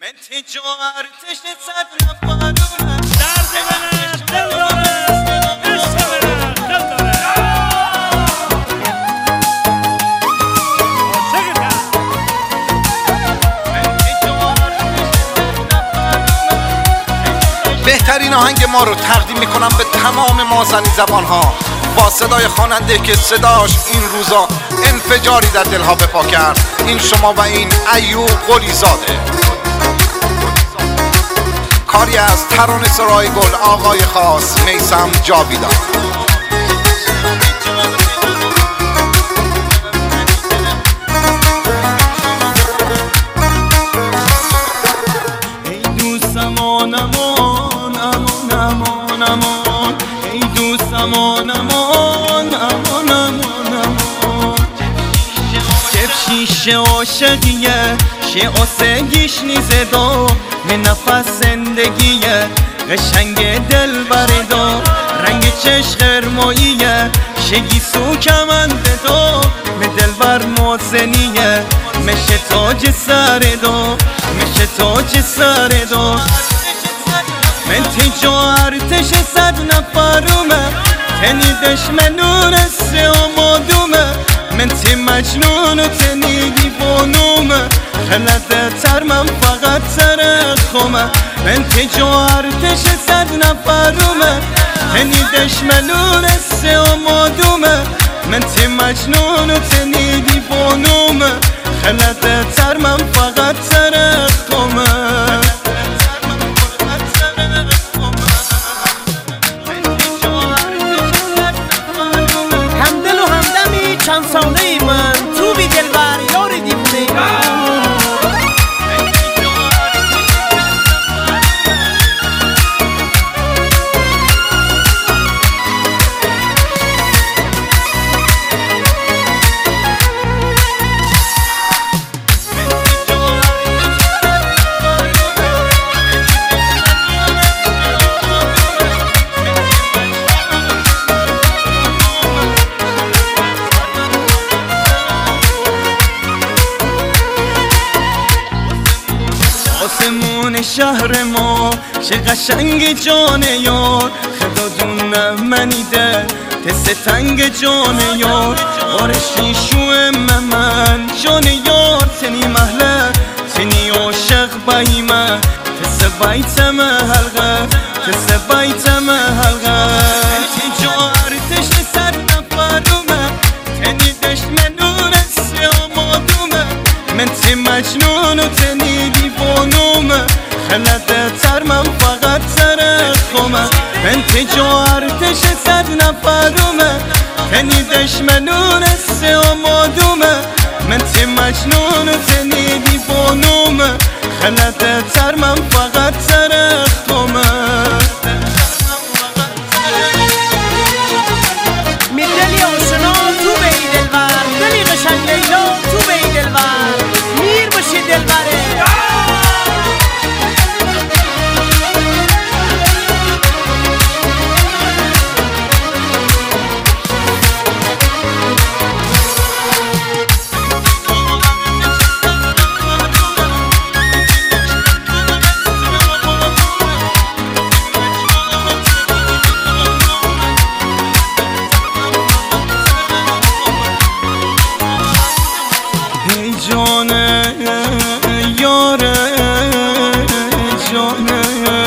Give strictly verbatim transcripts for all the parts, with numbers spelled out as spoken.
منتج و ارتش صد نفرونه درد بله دل داره عشق بله دل داره بهترین آهنگ ما رو تقدیم میکنم به تمام مازنی زبان ها با صدای خواننده که صداش این روزا انفجاری در دلها بپا کرد. این شما و این ایوب قلی زاده. کاری از ترانه سرای گل آقای خاص میثم جاویدان. ای دوست امان امان امان امان امان ای دوست امان امان امان امان امان شب شیشه عاشقیه شه آسگیش نیزه دا من نفس زندگیه قشنگ دل بردا رنگ چش غرماییه شگی سو کمنده دا من دل بر موزنیه مشه تاج سر دا مشه تاج سر دا من تیجا ارتش صد نفرومه تنی دشمنون سه آمادومه من تی مجنون و تنی دیوانومه خلده تر من فقط ترخومه من تیجا ارتش صد نفرومه تنی دشمنون سه آمادومه من تی مجنون و تنی دیوانومه خلده تر من فقط ترخومه همدل و همدمی چند ساله ای من تو بی دلبر یار دیوونه آسمون شهر ما چه قشنگ جان یار خدا دونه منیده تست تنگ جان یار آرشی شو من جان یار تنی محله تنی عاشق بایمه تست بایتم حلقه تست بایتم حلقه تنی جا ارتش صد نفرومه تنی دشمنون سی آمادومه من تی مجنون و تنی دیوانومه خلده تر من فقط ترخومه من تی جا ارتش صد نفرومه تنی دشمنون سه آمادومه من تی مجنون و تنی دیوانومه خلده تر من فقط ترخومه می دلی آشنا تو به ای دلبر دلی قشنگ لیلا تو به ای دلبر میر باشی دلبره ای جانه یاره جانه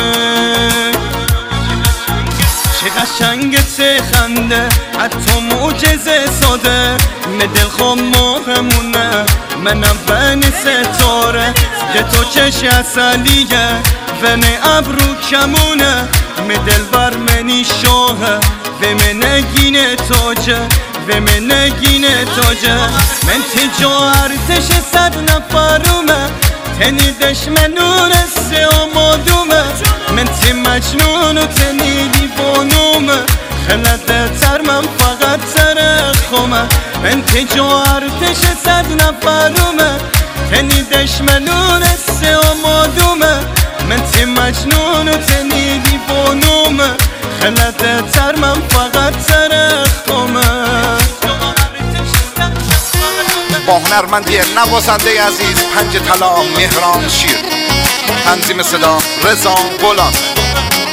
چه قشنگ چه خنده حتی معجزه ساده مدل خوام ماهمونه منم بن ستاره که تو چش اصلیه ون ابرو کمونه مدل بر منی شاهه به منگین تاجه به منگین تاجه من تیجا ارتش صد نفرومه تنی دشمنون سه آمادومه من تی مجنون و تنی دیوانومه خلده تر من فقط ترخومه من تیجا ارتش صد نفرومه تنی دشمنون سه آمادومه من تی مجنون و تنی دیوانومه خلده تر من فقط ترخومه با هنرمندی نوازنده عزیز پنج طلا مهران شیر. تنظیم صدا رضا بولان.